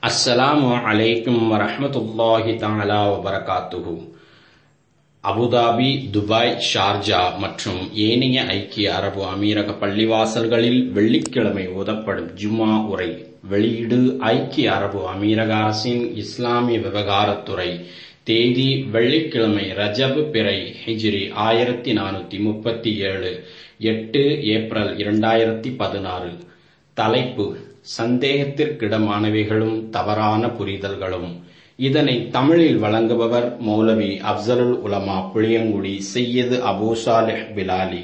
அஸ்ஸலாமு அலைக்கும் வரஹ்மத்துல்லாஹி தஆலா வபரகாத்துஹு. அபுதாபி, துபாய், ஷார்ஜா மற்றும் ஏனைய ஐக்கிய அரபு அமீரக பள்ளிவாசல்களில் வெள்ளிக்கிழமை ஓதப்படும் ஜும்ஆ உரை. வெளியீடு ஐக்கிய அரபு அமீரக அரசின் இஸ்லாமிய விவகாரத்துறை. தேதி வெள்ளிக்கிழமை, ரஜப் பிறை ஹிஜ்ரி 1437, 8 ஏப்ரல் 2016. தலைப்பு: சந்தேகத்திற்கிடமானவைகளும் தவறான புரிதல்களும். இதனை தமிழில் வழங்குபவர் மௌலவி அப்சலுல் உலமா புளியங்குடி சையது அபூ சாலிஹ் பிலாலி.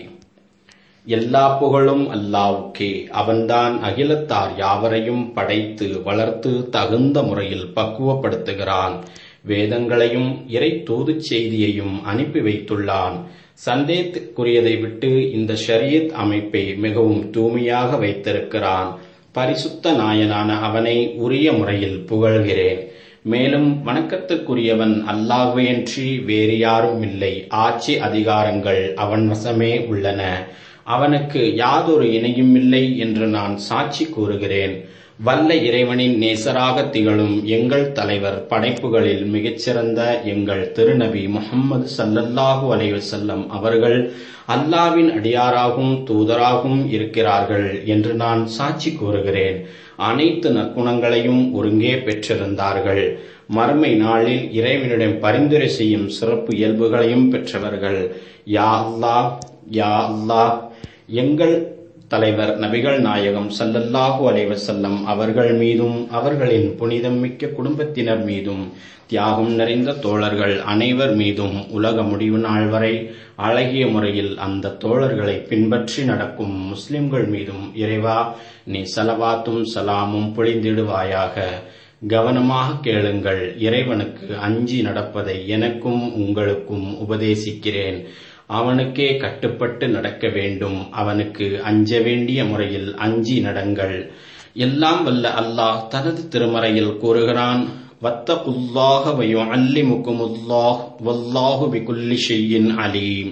எல்லா புகழும் அல்லாஹ்வுக்கே. அவன்தான் அகிலத்தார் யாவரையும் படைத்து வளர்த்து தகுந்த முறையில் பக்குவப்படுத்துகிறான். வேதங்களையும் இறை தூதுச் செய்தியையும் அனுப்பி வைத்துள்ளான். சந்தேகத்திற்குரியதை விட்டு இந்த ஷரியத் அமைப்பை மிகவும் தூய்மையாக வைத்திருக்கிறான். பரிசுத்த நாயனான அவனை உரிய முறையில் புகழ்கிறேன். மேலும் வணக்கத்திற்குரியவன் அல்லாஹ்வையன்றி வேறு யாரும் இல்லை. ஆட்சி அதிகாரங்கள் அவன் வசமே உள்ளன. அவனுக்கு யாதொரு இணையும் இல்லை என்று நான் சாட்சி கூறுகிறேன். வல்ல இறைவனின் நேசராக திகழும் எங்கள் தலைவர், படைப்புகளில் மிகச்சிறந்த எங்கள் திருநபி முஹம்மது ஸல்லல்லாஹு அலைஹி வஸல்லம் அவர்கள் அல்லாஹ்வின் அடியாராகவும் தூதராகவும் இருக்கிறார்கள் என்று நான் சாட்சி கூறுகிறேன். அனைத்து நற்குணங்களையும் ஒருங்கே பெற்றிருந்தார்கள். மறுமை நாளில் இறைவனிடம் பரிந்துரை செய்யும் சிறப்பு இயல்புகளையும் பெற்றவர்கள். யா அல்லாஹ், யா அல்லாஹ். எங்கள் தலைவர் நபிகள் நாயகம் ஸல்லல்லாஹு அலைஹி வஸல்லம் அவர்கள் மீதும் அவர்களின் புனிதம் மிக்க குடும்பத்தினர் மீதும் தியாகம் நிறைந்த தோழர்கள் அனைவர் மீதும் உலக முடிவு நாள் வரை அழகிய முறையில் அந்த தோழர்களை பின்பற்றி நடக்கும் முஸ்லிம்கள் மீதும் இறைவா நீ ஸலவாத்தும் சலாமும் பொழிந்திடுவாயாக. கவனமாக கேளுங்கள். இறைவனுக்கு அஞ்சி நடப்பதை எனக்கும் உங்களுக்கும் உபதேசிக்கிறேன். அவனுக்கே கட்டுப்பட்டு நடக்க வேண்டும். அவனுக்கு அஞ்ச வேண்டிய முறையில் அஞ்சி நடங்கள். எல்லாம் வல்ல அல்லாஹ் தனது திருமறையில் கூறுகிறான், வத்தகுல்லாஹ வயுஅல்லிமுகுமுல்லாஹ் வல்லாஹு பிகுல்லி ஷைஇன் அலீம்.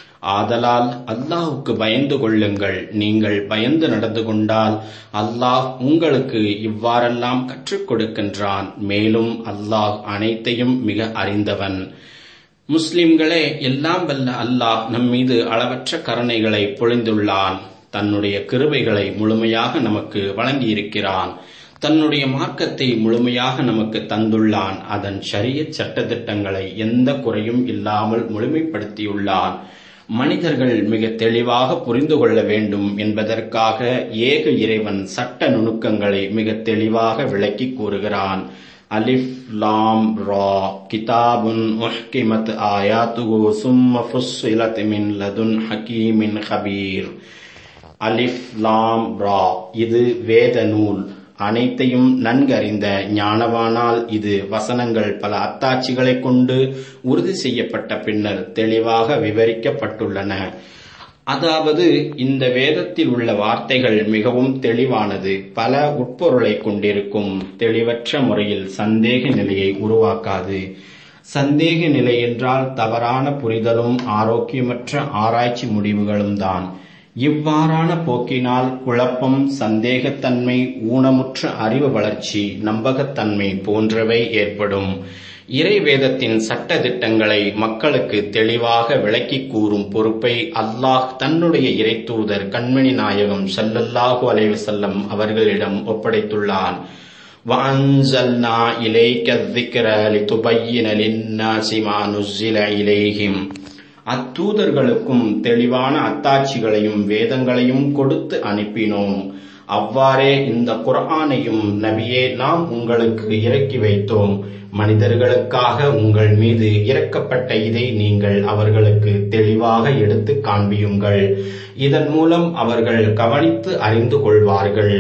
ஆதலால் அல்லாஹ்வுக்கு பயந்து கொள்ளுங்கள். நீங்கள் பயந்து நடந்து கொண்டால் அல்லாஹ் உங்களுக்கு இவ்வாறெல்லாம் கற்றுக் கொடுக்கின்றான். மேலும் அல்லாஹ் அனைத்தையும் மிக அறிந்தவன். முஸ்லிம்களே, எல்லாம் வல்ல அல்லாஹ் நம்மீது அளவற்ற கருணைகளை பொழிந்துள்ளான். தன்னுடைய கிருபைகளை முழுமையாக நமக்கு வழங்கியிருக்கிறான். தன்னுடைய மார்க்கத்தை முழுமையாக நமக்கு தந்துள்ளான். அதன் ஷரியத் சட்டதிட்டங்களை எந்த குறையும் இல்லாமல் முழுமைப்படுத்தியுள்ளான். மனிதர்கள் மிக தெளிவாக புரிந்து கொள்ள வேண்டும் என்பதற்காக ஏக இறைவன் சட்ட நுணுக்கங்களை மிக தெளிவாக விளக்கி கூறுகிறான். அலிஃப் லாம் ரா கிதாபுன் உஹ்கிமத் ஆயாத்துஹு சும்ம ஃபுஸ்ஸிலத் மின் லதுன் ஹகீமின் கபீர். அலிஃப் லாம் ரா, இது வேத நூல். அனைத்தையும் நன்கறிந்த ஞானவானால் இது வசனங்கள் பல அத்தாட்சிகளை கொண்டு உறுதி செய்யப்பட்ட பின்னர் தெளிவாக விவரிக்கப்பட்டுள்ளன. அதாவது இந்த வேதத்தில் உள்ள வார்த்தைகள் மிகவும் தெளிவானது. பல உட்பொருளை கொண்டிருக்கும். தெளிவற்ற முறையில் சந்தேக நிலையை உருவாக்காது. சந்தேக நிலை என்றால் தவறான புரிதலும் ஆரோக்கியமற்ற ஆராய்ச்சி முடிவுகளும் தான். இவ்வாறான போக்கினால் குழப்பம், சந்தேகத்தன்மை, ஊனமுற்ற அறிவு வளர்ச்சி, நம்பகத்தன்மை போன்றவை ஏற்படும். இறை வேதத்தின் சட்ட திட்டங்களை மக்களுக்கு தெளிவாக விளக்கி கூறும் பொறுப்பை அல்லாஹ் தன்னுடைய இறை தூதர் கண்மணி நாயகம் ஸல்லல்லாஹு அலைஹி வஸல்லம் அவர்களிடம் ஒப்படைத்துள்ளான். வஅன்ஸல்னா இலைக ذிக்ர லிதுபய்யின லின்னாஸி மா நுஸ்ஸில இலைஹிம். அத்தூதர்களுக்கும் தெளிவான அத்தாட்சிகளையும் வேதங்களையும் கொடுத்து அனுப்பினோம். அவ்வாறே இந்த குர்ஆனையும் நபியே நாம் உங்களுக்கு இறக்கி வைத்தோம். மனிதர்களுக்காக உங்கள் மீது இறக்கப்பட்ட இதை நீங்கள் அவர்களுக்கு தெளிவாக எடுத்து காண்பியுங்கள். இதன் மூலம் அவர்கள் கவனித்து அறிந்து கொள்வார்கள்.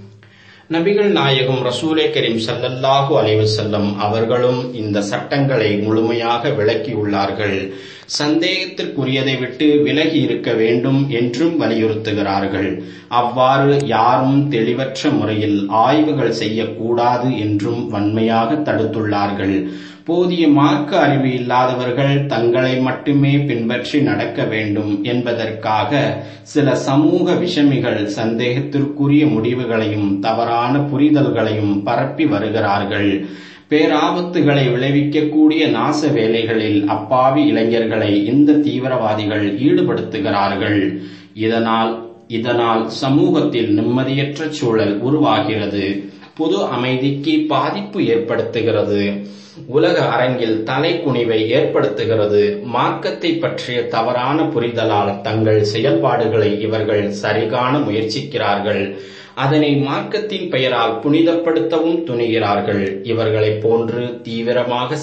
நபிகள் நாயகம் ரசூலே கரீம் ஸல்லல்லாஹு அலைஹி வஸல்லம் அவர்களும் இந்த சட்டங்களை முழுமையாக விளக்கியுள்ளார்கள். சந்தேகத்திற்குரியதை விட்டு விலகி இருக்க வேண்டும் என்றும் வலியுறுத்துகிறார்கள். அவ்வாறு யாரும் தெளிவற்ற முறையில் ஆய்வுகள் செய்யக்கூடாது என்றும் வன்மையாக தடுத்துள்ளார்கள். போதிய மார்க்க அறிவு இல்லாதவர்கள் தங்களை மட்டுமே பின்பற்றி நடக்க வேண்டும் என்பதற்காக சில சமூக விஷமிகள் சந்தேகத்திற்குரிய முடிவுகளையும் தவறான தவறான புரிதல்களையும் பரப்பி வருகிறார்கள். பேராபத்துகளை விளைவிக்கக்கூடிய நாச வேலைகளில் அப்பாவி இளைஞர்களை இந்த தீவிரவாதிகள் ஈடுபடுத்துகிறார்கள். இதனால் சமூகத்தில் நிம்மதியற்ற சூழல் உருவாகிறது. பொது அமைதிக்கு பாதிப்பு ஏற்படுத்துகிறது. உலக அரங்கில் தலைக்குனிவை ஏற்படுத்துகிறது. மார்க்கத்தை பற்றிய தவறான புரிதலால் தங்கள் செயல்பாடுகளை இவர்கள் சரிகாண முயற்சிக்கிறார்கள். அதனை மார்க்கத்தின் பெயரால் புனிதப்படுத்தவும் துணிகிறார்கள். இவர்களைப் போன்று தீவிரமாக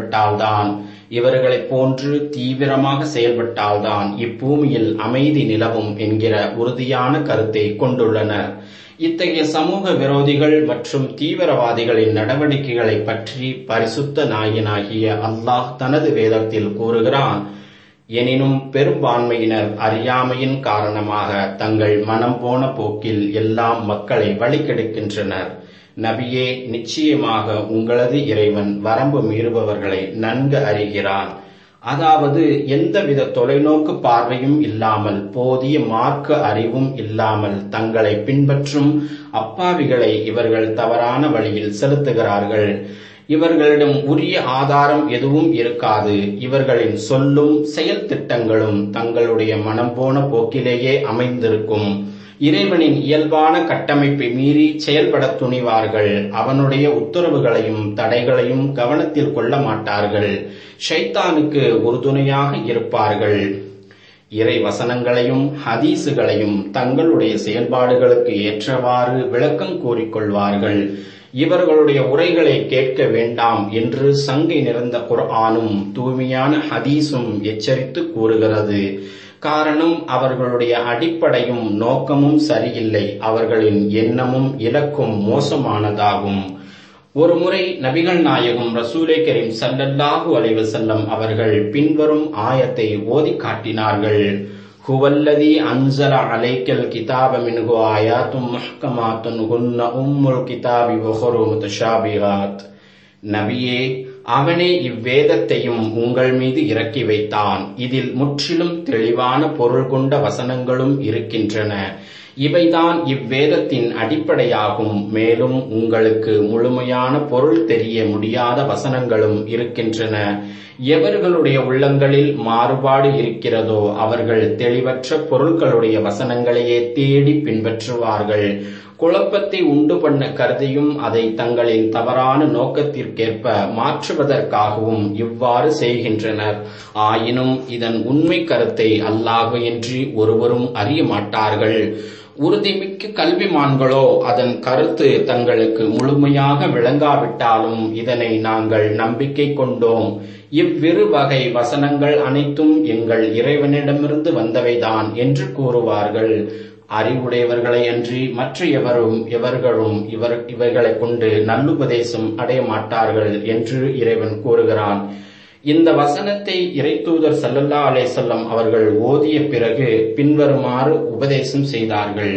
செயல்பட்டால்தான் இப்பூமியில் அமைதி நிலவும் என்கிற உறுதியான கருத்தை கொண்டுள்ளனர். இத்தகைய சமூக விரோதிகள் மற்றும் தீவிரவாதிகளின் நடவடிக்கைகளை பற்றி பரிசுத்த நாயனாகிய அல்லாஹ் தனது வேதத்தில் கூறுகிறான். எனினும் பெரும்பான்மையினர் அறியாமையின் காரணமாக தங்கள் மனம் போன போக்கில் எல்லாம் மக்களை வழிகெடுக்கின்றனர். நபியே, நிச்சயமாக உங்களது இறைவன் வரம்பு மீறுபவர்களை நன்கு அறிகிறான். அதாவது எந்தவித தொலைநோக்கு பார்வையும் இல்லாமல் போதிய மார்க்க அறிவும் இல்லாமல் தங்களை பின்பற்றும் அப்பாவிகளை இவர்கள் தவறான வழியில் செலுத்துகிறார்கள். இவர்களிடம் உரிய ஆதாரம் எதுவும் இருக்காது. இவர்களின் சொல்லும் செயல் திட்டங்களும் தங்களுடைய மனம் போன போக்கிலேயே அமைந்திருக்கும். இறைவனின் இயல்பான கட்டமைப்பை மீறி செயல்பட துணிவார்கள். அவனுடைய உத்தரவுகளையும் தடைகளையும் கவனத்தில் கொள்ள மாட்டார்கள். ஷைத்தானுக்கு உறுதுணையாக இருப்பார்கள். இறை வசனங்களையும் ஹதீசுகளையும் தங்களுடைய செயல்பாடுகளுக்கு ஏற்றவாறு விளக்கம் கூறிக்கொள்வார்கள். இவர்களுடைய உரைகளை கேட்க வேண்டாம் என்று சங்கை நிறைந்த குர்ஆனும் தூய்மையான ஹதீஸும் எச்சரித்து கூறுகிறது. காரணம், அவர்களுடைய அடிப்படையும் நோக்கமும் சரியில்லை. அவர்களின் எண்ணமும் இலக்கும் மோசமானதாகும். ஒருமுறை நபிகள் நாயகம் ரசூலே கரீம் ஸல்லல்லாஹு அலைஹி வஸல்லம் அவர்கள் பின்வரும் ஆயத்தை ஓதி காட்டினார்கள். ஹுவல்லதி அன்ஸல அலைக்கல் கிதாப மின்ஹு ஆயாத்தும் முஹ்கமாத்துன் ஹுன்ன உம்முல் கிதாபி வஹுரு முத்தஷாபிஹாத். நபியே, அவனே இவ்வேதத்தையும் உங்கள் மீது இறக்கி வைத்தான். இதில் முற்றிலும் தெளிவான பொருள் கொண்ட வசனங்களும் இருக்கின்றன. இவைதான் இவ்வேதத்தின் அடிப்படையாகும். மேலும் உங்களுக்கு முழுமையான பொருள் தெரிய முடியாத வசனங்களும் இருக்கின்றன. எவர்களுடைய உள்ளங்களில் மாறுபாடு இருக்கிறதோ அவர்கள் தெளிவற்ற பொருட்களுடைய வசனங்களையே தேடி பின்பற்றுவார்கள். குழப்பத்தை உண்டு பண்ண கருதியும் அதை தங்களின் தவறான நோக்கத்திற்கேற்ப மாற்றுவதற்காகவும் இவ்வாறு செய்கின்றனர். ஆயினும் இதன் உண்மை கருத்தை அல்லாஹ்வின்றி ஒருவரும் அறிய மாட்டார்கள். உறுதிமிக்க கல்விமான்களோ அதன் கருத்து தங்களுக்கு முழுமையாக விளங்காவிட்டாலும் இதனை நாங்கள் நம்பிக்கை கொண்டோம். இவ்விரு வகை வசனங்கள் அனைத்தும் எங்கள் இறைவனிடமிருந்து வந்தவைதான் என்று கூறுவார்கள். அறிவுடையவர்களை அன்றி மற்ற எவர்களும் இவர்களை கொண்டு நல்லுபதேசம் அடைய மாட்டார்கள் என்று இறைவன் கூறுகிறான். இந்த வசனத்தை இறைத்தூதர் ஸல்லல்லாஹு அலைஹி வஸல்லம் அவர்கள் ஓதிய பிறகு பின்வருமாறு உபதேசம் செய்தார்கள்.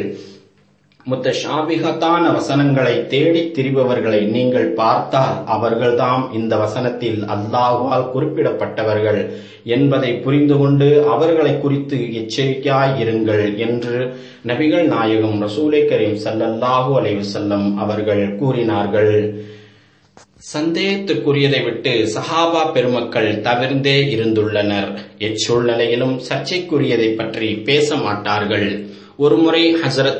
முத்தஷாபிஹத்தான வசனங்களை தேடி திரிபவர்களை நீங்கள் பார்த்தால் அவர்கள்தாம் இந்த வசனத்தில் அல்லாஹ்வால் குறிப்பிடப்பட்டவர்கள் என்பதை புரிந்து கொண்டு அவர்களை குறித்து எச்சரிக்கையாயிருங்கள் என்று நபிகள் நாயகம் ரசூலே கரீம் ஸல்லல்லாஹு அலைஹி வஸல்லம் அவர்கள் கூறினார்கள். சந்தேகத்துக்குரியதை விட்டு சஹாபா பெருமக்கள் தவிர்ந்தே இருந்துள்ளனர். எச்சூழ்நிலையிலும் சர்ச்சைக்குரியதை பற்றி பேச மாட்டார்கள். ஒருமுறை ஹஸரத்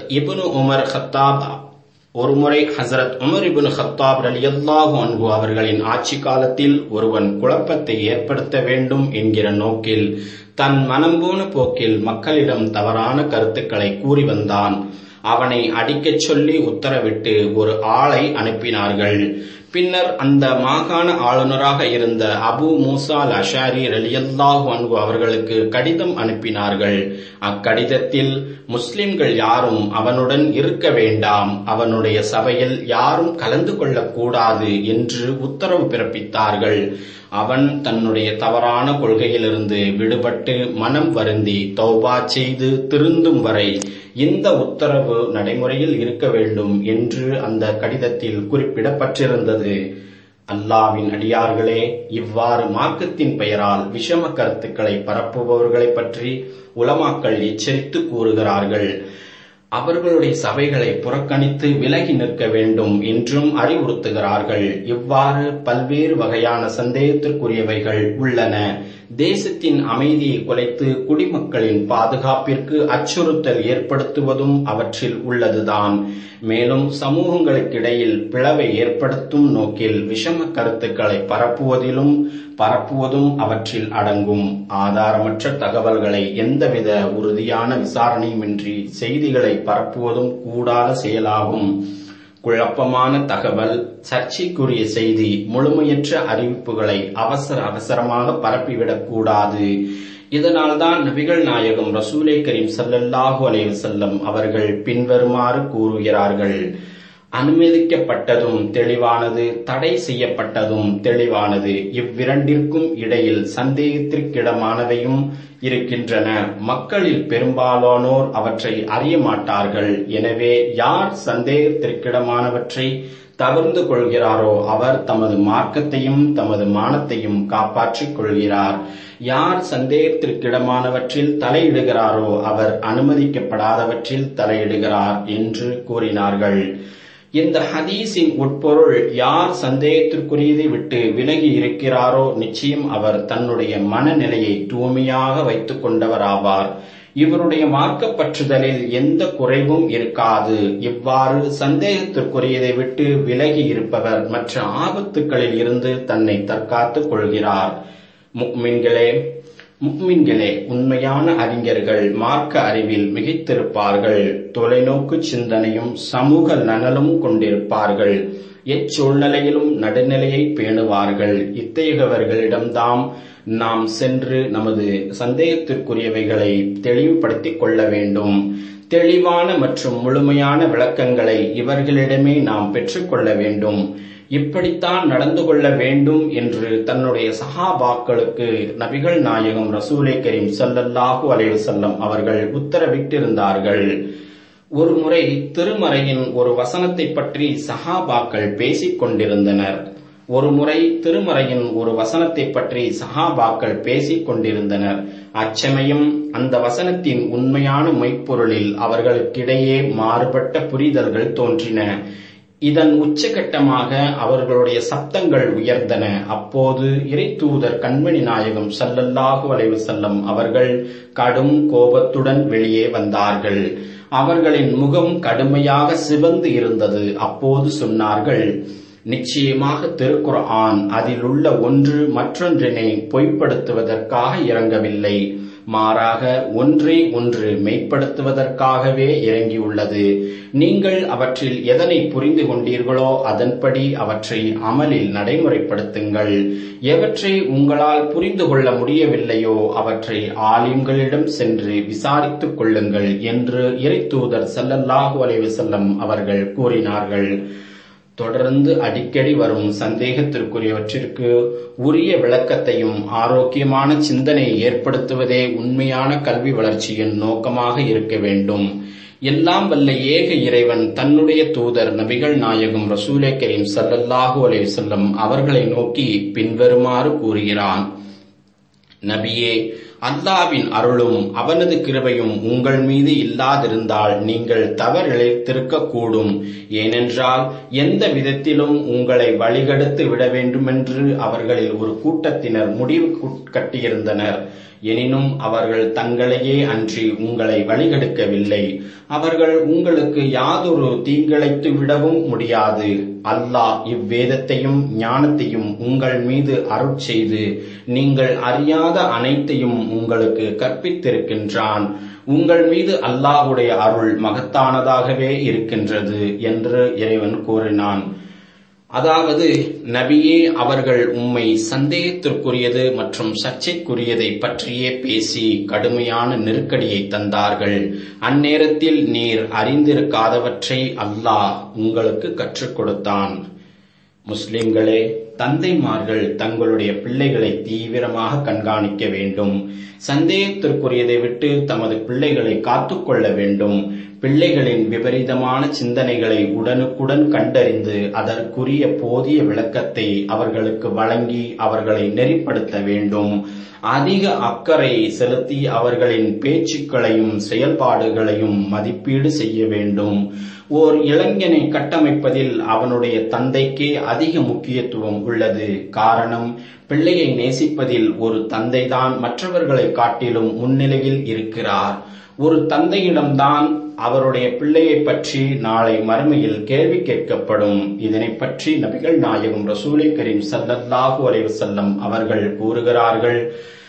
உமர் இப்னு கத்தாப் ரலியல்லாஹு அன்ஹு அவர்களின் ஆட்சி காலத்தில் ஒருவன் குழப்பத்தை ஏற்படுத்த வேண்டும் என்கிற நோக்கில் தன் மனம் போன போக்கில் மக்களிடம் தவறான கருத்துக்களை கூறி வந்தான். அவனை அடிக்கச் சொல்லி உத்தரவிட்டு ஒரு ஆளை அனுப்பினார்கள். பின்னர் அந்த மாகாண ஆளுநராக இருந்த அபு மூசா அல் அஷாரி ரலியல்லாஹு அன்ஹு அவர்களுக்கு கடிதம் அனுப்பினார்கள். அக்கடிதத்தில் முஸ்லிம்கள் யாரும் அவனுடன் இருக்க வேண்டாம், அவனுடைய சபையில் யாரும் கலந்து கொள்ளக்கூடாது என்று உத்தரவு பிறப்பித்தார்கள். அவன் தன்னுடைய தவறான கொள்கையிலிருந்து விடுபட்டு மனம் வருந்தி தௌபா செய்து திருந்தும் வரை இந்த உத்தரவு நடைமுறையில் இருக்க வேண்டும் என்று அந்த கடிதத்தில் குறிப்பிடப்பட்டிருந்தது. அல்லாஹ்வின் அடியார்களே, இவ்வாறு மார்க்கத்தின் பெயரால் விஷம கருத்துக்களை பரப்புபவர்களை பற்றி உலமாக்கள் எச்சரித்து கூறுகிறார்கள். அவர்களுடைய சபைகளை புறக்கணித்து விலகி நிற்க வேண்டும் என்றும் அறிவுறுத்துகிறார்கள். இவ்வாறு பல்வேறு வகையான சந்தேகத்திற்குரியவைகள் உள்ளன. தேசத்தின் அமைதியை குலைத்து குடிமக்களின் பாதுகாப்பிற்கு அச்சுறுத்தல் ஏற்படுத்துவதும் அவற்றில் உள்ளதுதான். மேலும் சமூகங்களுக்கிடையில் பிளவை ஏற்படுத்தும் நோக்கில் விஷம கருத்துக்களை பரப்புவதும் அவற்றில் அடங்கும். ஆதாரமற்ற தகவல்களை எந்தவித உறுதியான விசாரணையுமின்றி செய்திகளை பரப்புவதும் கூடாத செயலாகும். குழப்பமான தகவல், சர்ச்சைக்குரிய செய்தி, முழுமையற்ற அறிவிப்புகளை அவசரமாக பரப்பிவிடக் கூடாது. இதனால்தான் நபிகள் நாயகம் ரசூலே கரீம் ஸல்லல்லாஹு அலைஹி வஸல்லம் அவர்கள் பின்வருமாறு கூறுகிறார்கள்: அனுமதிக்கப்பட்டதும் தெளிவானது, தடை செய்யப்பட்டதும் தெளிவானது. இவ்விரண்டிற்கும் இடையில் சந்தேகத்திற்கிடமானவையும் இருக்கின்றன. மக்களில் பெரும்பாலானோர் அவற்றை அறிய மாட்டார்கள். எனவே யார் சந்தேகத்திற்கிடமானவற்றை தவிர்ந்து கொள்கிறாரோ அவர் தமது மார்க்கத்தையும் தமது மானத்தையும் காப்பாற்றிக் கொள்கிறார். யார் சந்தேகத்திற்கிடமானவற்றில் தலையிடுகிறாரோ அவர் அனுமதிக்கப்படாதவற்றில் தலையிடுகிறார் என்று கூறினார்கள். இந்த ஹதீஸின் உட்பொருள், யார் சந்தேகத்திற்குரியதை விட்டு விலகி இருக்கிறாரோ நிச்சயம் அவர் தன்னுடைய மனநிலையை தூய்மையாக வைத்துக் கொண்டவராவார். இவருடைய மார்க்கப்பற்றுதலில் எந்த குறைவும் இருக்காது. இவ்வாறு சந்தேகத்திற்குரியதை விட்டு விலகி இருப்பவர் மற்ற ஆபத்துக்களில் இருந்து தன்னை தற்காத்துக் கொள்கிறார். முக்மின்களே, உண்மையான அறிஞர்கள் மார்க்க அறிவில் மிகைத்திருப்பார்கள். தொலைநோக்கு சிந்தனையும் சமூக நலனும் கொண்டிருப்பார்கள். எச்சூழ்நிலையிலும் நடுநிலையை பேணுவார்கள். இத்தகையவர்களிடம்தான் நாம் சென்று நமது சந்தேகத்திற்குரியவைகளை தெளிவுபடுத்திக் கொள்ள வேண்டும். தெளிவான மற்றும் முழுமையான விளக்கங்களை இவர்களிடமே நாம் பெற்றுக்கொள்ள வேண்டும். இப்படித்தான் நடந்து கொள்ள வேண்டும் என்று தன்னுடைய சஹாபாக்களுக்கு நபிகள் நாயகம் ரசூலே கரீம் ஸல்லல்லாஹு அலைஹி வஸல்லம் அவர்கள் உத்தரவிட்டிருந்தார்கள். ஒருமுறை திருமறையின் ஒரு வசனத்தை பற்றி சஹாபாக்கள் பேசிக் கொண்டிருந்தனர். அச்சமயம் அந்த வசனத்தின் உண்மையான மெய்ப்பொருளில் அவர்களுக்கிடையே மாறுபட்ட புரிதல்கள் தோன்றின. இதன் உச்சகட்டமாக அவர்களுடைய சப்தங்கள் உயர்ந்தன. அப்போது இறைத்தூதர் கண்மணி நாயகம் ஸல்லல்லாஹு அலைஹி வஸல்லம் அவர்கள் கடும் கோபத்துடன் வெளியே வந்தார்கள். அவர்களின் முகம் கடுமையாக சிவந்து இருந்தது. அப்போது சொன்னார்கள்: நிச்சயமாக திருக்குர்ஆன் அதில் உள்ள ஒன்று மற்றொன்றினை பொய்ப்படுத்துவதற்காக இறங்கவில்லை, மாறாக ஒன்றை ஒன்று மெய்ப்படுத்துவதற்காகவே இறங்கியுள்ளது. நீங்கள் அவற்றில் எதனை புரிந்து கொண்டீர்களோ அதன்படி அவற்றை அமலில் நடைமுறைப்படுத்துங்கள். எவற்றை உங்களால் புரிந்து கொள்ள முடியவில்லையோ அவற்றை ஆலிம்களிடம் சென்று விசாரித்துக் கொள்ளுங்கள் என்று இறைத்தூதர் ஸல்லல்லாஹு அலைஹி வஸல்லம் அவர்கள் கூறினார்கள். தொடர்ந்து அடிக்கடி வரும் சந்தேகத்திற்குரியவற்றிற்கு உரிய விளக்கத்தையும் ஆரோக்கியமான சிந்தனையை ஏற்படுத்துவதே உண்மையான கல்வி வளர்ச்சியின் நோக்கமாக இருக்க வேண்டும். எல்லாம் வல்ல ஏக இறைவன் தன்னுடைய தூதர் நபிகள் நாயகம் ரசூலே கரீம் ஸல்லல்லாஹு அலைஹி வஸல்லம் அவர்களை நோக்கி பின்வருமாறு கூறுகிறான்: நபியே, அல்லாஹ்வின் அருளும் அவனது கிருபையும் உங்கள் மீது இல்லாதிருந்தால் நீங்கள் தவறிழைத்திருக்க கூடும். ஏனென்றால் எந்த விதத்திலும் உங்களை வழிகெடுத்து விட வேண்டுமென்று அவர்களில் ஒரு கூட்டத்தினர் முடிவு கட்டியிருந்தனர். எனினும் அவர்கள் தங்களையே அன்றி உங்களை வழிகெடுக்கவில்லை. அவர்கள் உங்களுக்கு யாதொரு தீங்கிழைத்து விடவும் முடியாது. அல்லாஹ் இவ்வேதத்தையும் ஞானத்தையும் உங்கள் மீது அருட்செய்து நீங்கள் அறியாத அனைத்தையும் உங்களுக்கு கற்பித்திருக்கின்றான். உங்கள் மீது அல்லாஹ்வுடைய அருள் மகத்தானதாகவே இருக்கின்றது என்று இறைவன் கூறினான். அதாவது, நபியே, அவர்கள் உம்மை சந்தேகத்திற்குரியது மற்றும் சர்ச்சைக்குரியதை பற்றியே பேசி கடுமையான நெருக்கடியை தந்தார்கள். அந்நேரத்தில் நீர் அறிந்திருக்காதவற்றை அல்லாஹ் உங்களுக்கு கற்றுக் கொடுத்தான். முஸ்லிம்களே, தந்தைமார்கள் தங்களுடைய பிள்ளைகளை தீவிரமாக கண்காணிக்க வேண்டும். சந்தேகத்திற்குரியதை விட்டு தமது பிள்ளைகளை காத்துக்கொள்ள வேண்டும். பிள்ளைகளின் விபரீதமான சிந்தனைகளை உடனுக்குடன் கண்டறிந்து அதற்குரிய போதிய விளக்கத்தை அவர்களுக்கு வழங்கி அவர்களை நெறிப்படுத்த வேண்டும். அதிக அக்கறை செலுத்தி அவர்களின் பேச்சுக்களையும் செயல்பாடுகளையும் மதிப்பீடு செய்ய வேண்டும். ஓர் இளைஞனை கட்டமைப்பதில் அவனுடைய தந்தைக்கே அதிக முக்கியத்துவம் உள்ளது. காரணம், பிள்ளையை நேசிப்பதில் ஒரு தந்தைதான் மற்றவர்களை காட்டிலும் முன்னிலையில் இருக்கிறார். ஒரு தந்தையிடம்தான் அவருடைய பிள்ளையை பற்றி நாளை மறுமையில் கேள்வி கேட்கப்படும். இதனை பற்றி நபிகள் நாயகம் ரசூலே கரீம் ஸல்லல்லாஹு அலைஹி வஸல்லம் அவர்கள் கூறுகிறார்கள்,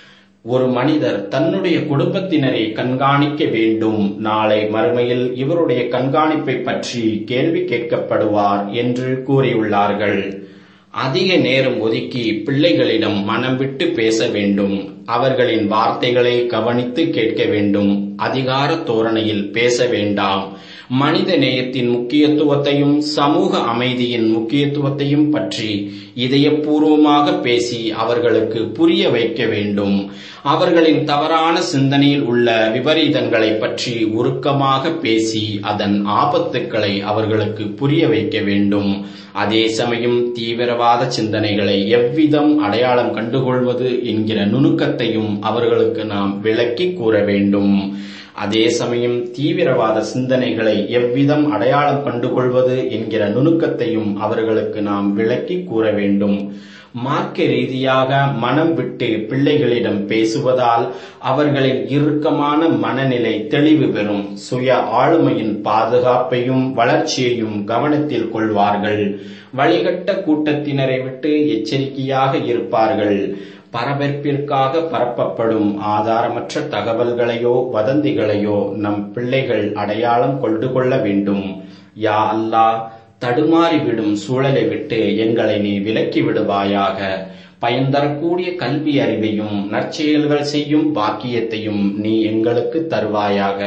ஒரு மனிதர் தன்னுடைய குடும்பத்தினரை கண்காணிக்க வேண்டும். நாளை மறுமையில் இவருடைய கண்காணிப்பை பற்றி கேள்வி கேட்கப்படுவார் என்று கூறியுள்ளார்கள். அதிக நேரம் ஒதுக்கி பிள்ளைகளிடம் மனம் விட்டு பேச வேண்டும். அவர்களின் வார்த்தைகளை கவனித்து கேட்க வேண்டும். அதிகார தோரணையில் பேச வேண்டாம். மனித நேயத்தின் முக்கியத்துவத்தையும் சமூக அமைதியின் முக்கியத்துவத்தையும் பற்றி இதயபூர்வமாக பேசி அவர்களுக்கு புரிய வைக்க வேண்டும். அவர்களின் தவறான சிந்தனையில் உள்ள விபரீதங்களை பற்றி உருக்கமாக பேசி அதன் ஆபத்துக்களை அவர்களுக்கு புரிய வைக்க வேண்டும். அதே சமயம் தீவிரவாத சிந்தனைகளை எவ்விதம் அடையாளம் கண்டுகொள்வது என்கிற நுணுக்கத்தையும் அவர்களுக்கு நாம் விளக்கி கூற வேண்டும். அதே சமயம் தீவிரவாத சிந்தனைகளை எவ்விதம் அடையாளம் கண்டுகொள்வது என்கிற நுணுக்கத்தையும் அவர்களுக்கு நாம் விளக்கி கூற வேண்டும். மார்க்க ரீதியாக மனம் விட்டு பிள்ளைகளிடம் பேசுவதால் அவர்களின் இறுக்கமான மனநிலை தெளிவு பெறும். சுய ஆளுமையின் பாதுகாப்பையும் வளர்ச்சியையும் கவனத்தில் கொள்வார்கள். வழிகட்ட கூட்டத்தினரை விட்டு எச்சரிக்கையாக இருப்பார்கள். பரபரப்பிற்காக பரப்பப்படும் ஆதாரமற்ற தகவல்களையோ வதந்திகளையோ நம் பிள்ளைகள் அடையாளம் கொள்ள வேண்டும். யா அல்லாஹ், தடுமாறிவிடும் சூழலை விட்டு எங்களை நீ விலக்கி விடுவாயாக. பயன்தரக்கூடிய கல்வி அறிவையும் நற்செயல்கள் செய்யும் பாக்கியத்தையும் நீ எங்களுக்கு தருவாயாக.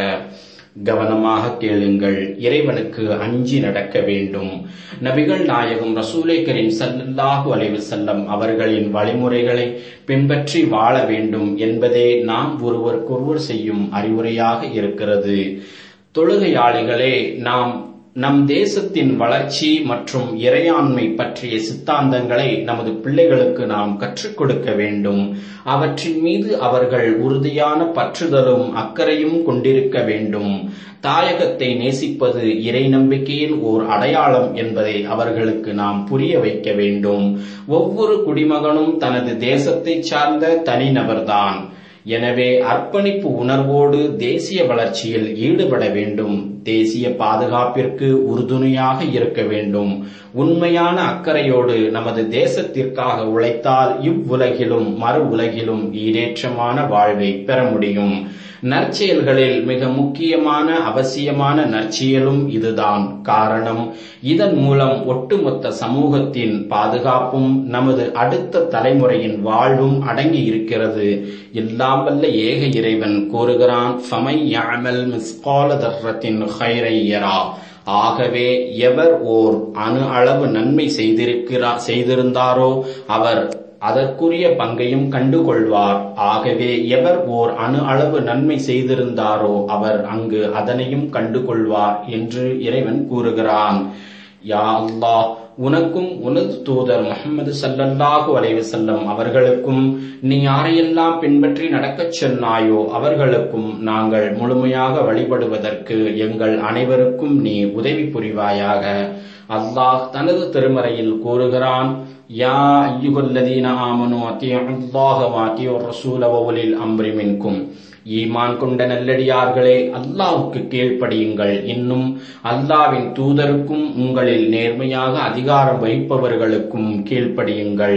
கவனமாக கேளுங்கள், இறைவனுக்கு அஞ்சி நடக்க வேண்டும். நபிகள் நாயகம் ரசூலே கரீம் ஸல்லல்லாஹு அலைஹி வஸல்லம் அவர்களின் வழிமுறைகளை பின்பற்றி வாழ வேண்டும் என்பதே நாம் ஒருவருக்கொருவர் செய்யும் அறிவுரையாக இருக்கிறது. தொழுகையாளிகளே, நாம் நம் தேசத்தின் வளர்ச்சி மற்றும் இறையாண்மை பற்றிய சித்தாந்தங்களை நமது பிள்ளைகளுக்கு நாம் கற்றுக் கொடுக்க வேண்டும். அவற்றின் மீது அவர்கள் உறுதியான பற்றுதலும் அக்கறையும் கொண்டிருக்க வேண்டும். தாயகத்தை நேசிப்பது இறை நம்பிக்கையின் ஓர் அடையாளம் என்பதை அவர்களுக்கு நாம் புரிய வைக்க வேண்டும். ஒவ்வொரு குடிமகனும் தனது தேசத்தை சார்ந்த தனிநபர்தான். எனவே அர்ப்பணிப்பு உணர்வோடு தேசிய வளர்ச்சியில் ஈடுபட வேண்டும். தேசிய பாதுகாப்பிற்கு உறுதுணையாக இருக்க வேண்டும். உண்மையான அக்கறையோடு நமது தேசத்திற்காக உழைத்தால் இவ்வுலகிலும் மறு உலகிலும் ஈடேற்றமான வாழ்வை பெற முடியும். நற்செயல்களில் மிக முக்கியமான அவசியமான நற்செயலும் இதுதான். காரணம், இதன் மூலம் ஒட்டுமொத்த சமூகத்தின் பாதுகாப்பும் நமது அடுத்த தலைமுறையின் வாழ்வும் அடங்கி இருக்கிறது. எல்லாம் வல்ல ஏக இறைவன் கூறுகிறான், ஃபமை யஅமல் மிஸ்கால தர்ரத்தின் கைரை யரா. ஆகவே எவர் ஓர் அணு அளவு நன்மை செய்திருந்தாரோ அவர் அதற்குரிய பங்கையும் கண்டுகொள்வார். ஆகவே எவர் ஓர் அணு அளவு நன்மை செய்திருந்தாரோ அவர் அங்கு அதனையும் கண்டுகொள்வார் என்று இறைவன் கூறுகிறான். யா அல்லாஹ், உனக்கும் உனது தூதர் முஹம்மது ஸல்லல்லாஹு அலைஹி வஸல்லம் அவர்களுக்கும் நீ யாரையெல்லாம் பின்பற்றி நடக்கச் சொன்னாயோ அவர்களுக்கும் நாங்கள் முழுமையாக வழிபடுவதற்கு எங்கள் அனைவருக்கும் நீ உதவி புரிவாயாக. அல்லாஹ் தனது திருமறையில் கூறுகிறான், யா அய்யுஹல்லதீன ஆமனு அத்தியுல்லாஹ வ அத்தியுர் ரசூல வ உலில் அம்ரி மின்கும். ஈமான் கொண்ட நல்லடியார்களே, அல்லாஹ்வுக்கு கீழ்ப்படியுங்கள். இன்னும் அல்லாஹ்வின் தூதருக்கும் உங்களில் நேர்மையாக அதிகாரம் வகிப்பவர்களுக்கும் கீழ்ப்படியுங்கள்.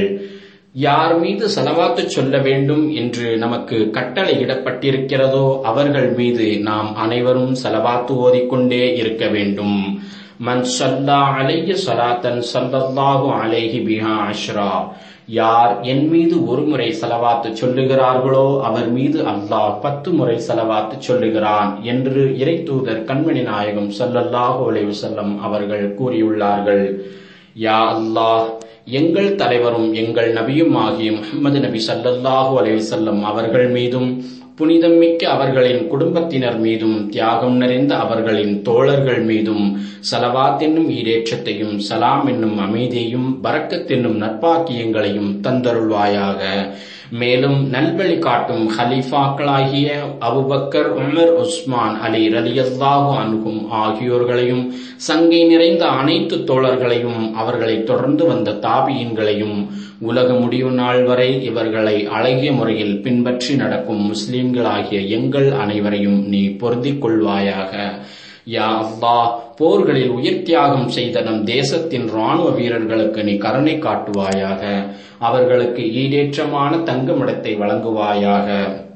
யார் மீது ஸலவாத்து சொல்ல வேண்டும் என்று நமக்கு கட்டளையிடப்பட்டிருக்கிறதோ அவர்கள் மீது நாம் அனைவரும் ஸலவாத்து ஓதிக்கொண்டே இருக்க வேண்டும். மன் ஸல்லா அலைஹி ஸலாத்தன் ஸல்லல்லாஹு அலைஹி பிஹா அஷ்ரா. யார் என் மீது ஒரு முறை ஸலவாத்து சொல்லுகிறார்களோ அவர் மீது அல்லாஹ் 10 முறை ஸலவாத்து சொல்லுகிறான் என்று இறை தூதர் கண்மணி நாயகம் ஸல்லல்லாஹு அலைஹி வஸல்லம் அவர்கள் கூறியுள்ளார்கள். யா அல்லாஹ், எங்கள் தலைவரும் எங்கள் நபியும் ஆகிய முஹம்மது நபி ஸல்லல்லாஹு அலைஹி வஸல்லம் அவர்கள் மீதும் புனிதமிக்க அவர்களின் குடும்பத்தினர் மீதும் தியாகம் நிறைந்த அவர்களின் தோழர்கள் மீதும் ஸலவாத் என்னும் ஈடேற்றத்தையும் ஸலாம் என்னும் அமைதியையும் பரக்கத் என்னும் நற்பாக்கியங்களையும் தந்தருள்வாயாக. மேலும் நல்வழி காட்டும் ஹலீஃபாக்களாகிய அபூபக்கர், உமர், உஸ்மான், அலி ரலியல்லாஹு அன்ஹும் ஆகியோர்களையும், சங்கை நிறைந்த அனைத்து தோழர்களையும், அவர்களை தொடர்ந்து வந்த தாபியீன்களையும், உலக முடிவு நாள் வரை இவர்களை அழகிய முறையில் பின்பற்றி நடக்கும் முஸ்லிம்களாகிய எங்கள் அனைவரையும் நீ பொருந்திக் கொள்வாயாக. யா அல்லாஹ், போர்களில் உயிர் தியாகம் செய்த நம் தேசத்தின் இராணுவ வீரர்களுக்கு நீ கருணை காட்டுவாயாக. அவர்களுக்கு ஈடேற்றமான தங்குமிடத்தை வழங்குவாயாக.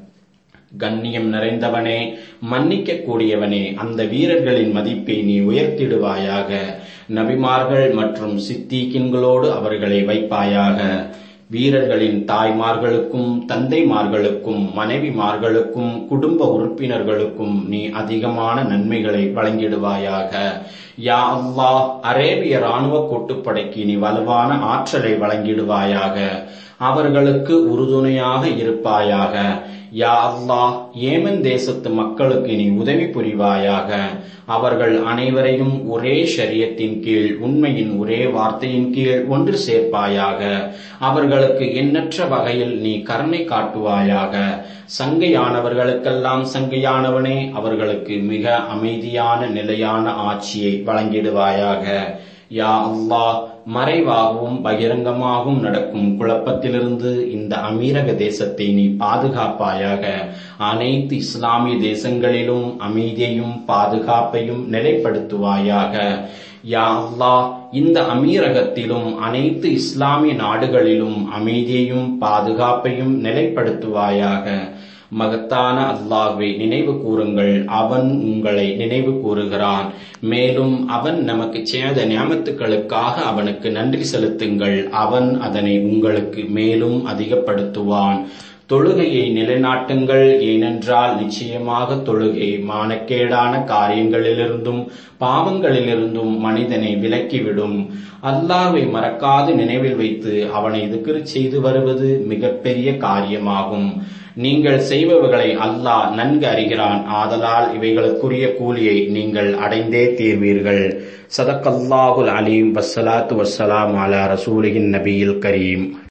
கண்ணியம் நிறைந்தவனே, மன்னிக்க கூடியவனே, அந்த வீரர்களின் மதிப்பை நீ உயர்த்திடுவாயாக. நபிமார்கள் மற்றும் சித்தீக்கின்களோடு அவர்களை வைப்பாயாக. வீரர்களின் தாய்மார்களுக்கும் தந்தைமார்களுக்கும் மனைவிமார்களுக்கும் குடும்ப உறுப்பினர்களுக்கும் நீ அதிகமான நன்மைகளை வழங்கிடுவாயாக. யா அல்லாஹ், அரேபிய இராணுவ கூட்டுப்படைக்கு நீ வலுவான ஆற்றலை வழங்கிடுவாயாக. அவர்களுக்கு உறுதுணையாக இருப்பாயாக. யா அல்லாஹ், ஏமன் தேசத்து மக்களுக்கு நீ உதவி புரிவாயாக. அவர்கள் அனைவரையும் ஒரே ஷரியத்தின் கீழ், உண்மையின் ஒரே வார்த்தையின் கீழ் ஒன்று சேர்ப்பாயாக. அவர்களுக்கு எண்ணற்ற வகையில் நீ கருணை காட்டுவாயாக. சங்கையானவர்களுக்கெல்லாம் சங்கையானவனே, அவர்களுக்கு மிக அமைதியான நிலையான ஆட்சியை வழங்கிடுவாயாக. யா அல்லாஹ், மறைவாகவும் பகிரங்கமாகவும் நடக்கும் குழப்பத்திலிருந்து இந்த அமீரக தேசத்தை நீ பாதுகாப்பாயாக. அனைத்து இஸ்லாமிய தேசங்களிலும் அமைதியையும் பாதுகாப்பையும் நிலைப்படுத்துவாயாக. யா அல்லாஹ், இந்த அமீரகத்திலும் அனைத்து இஸ்லாமிய நாடுகளிலும் அமைதியையும் பாதுகாப்பையும் நிலைப்படுத்துவாயாக. மகத்தான அல்லாஹ்வை நினைவு கூறுங்கள், அவன் உங்களை நினைவு கூறுகிறான். மேலும் அவன் நமக்கு செய்த நியாமத்துக்களுக்காக அவனுக்கு நன்றி செலுத்துங்கள், அவன் அதனை உங்களுக்கு மேலும் அதிகப்படுத்துவான். தொழுகையை நிலைநாட்டுங்கள், ஏனென்றால் நிச்சயமாக தொழுகை மானக்கேடான காரியங்களிலிருந்தும் பாவங்களிலிருந்தும் மனிதனை விலக்கிவிடும். அல்லாஹ்வை மறக்காது நினைவில் வைத்து அவனை திக்ர் செய்து வருவது மிகப்பெரிய காரியமாகும். நீங்கள் செய்பவர்களை அல்லாஹ் நன்கு அறிகிறான். ஆதலால் இவைகளுக்குரிய கூலியை நீங்கள் அடைந்தே தீர்வீர்கள். ஸதக்கல்லாஹுல் அலீம். வஸ்ஸலாத்து வஸ்ஸலாமு அலா ரசூலிஹின் நபியில் கரீம்.